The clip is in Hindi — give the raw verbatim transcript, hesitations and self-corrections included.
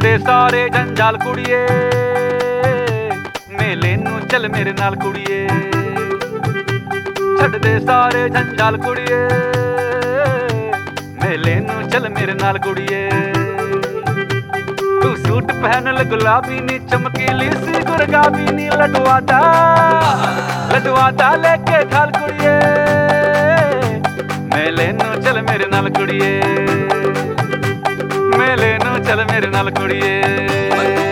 दे सारे जंजाल कुड़िए, मेले नू चल मेरे नाल कुड़िए। छड़ दे सारे जंजाल कुड़िए, मेले नू चल मेरे नाल कुड़िए। तू सूट पहन ल गुलाबी नी, चमकीली सी गुरगाबी नी, लडवाता लडवाता लेके थाल कुड़िए, मेले नू चल मेरे नाल कुड़िए, मेले नू चल मेरे नाल कुड़िए।